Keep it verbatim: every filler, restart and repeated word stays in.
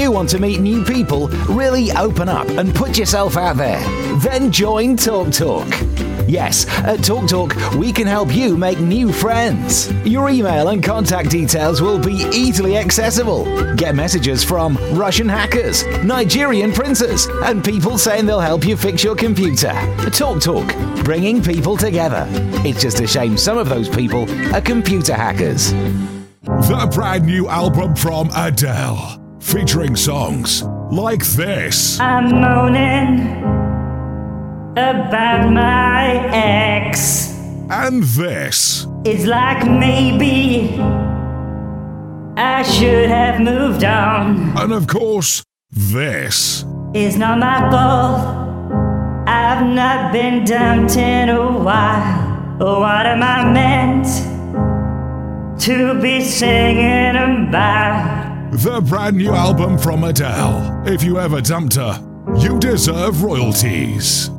you want to meet new people, really open up and put yourself out there, then join Talk Talk. Yes, at Talk Talk, we can help you make new friends. Your email and contact details will be easily accessible. Get messages from Russian hackers, Nigerian princes, and people saying they'll help you fix your computer. Talk Talk, bringing people together. It's just a shame some of those people are computer hackers. The brand new album from Adele, featuring songs like this. I'm moaning about my ex. And this. It's like maybe I should have moved on. And of course, this. It's not my fault. I've not been dumped in a while. What am I meant to be singing about? The brand new album from Adele. If you ever dumped her, you deserve royalties.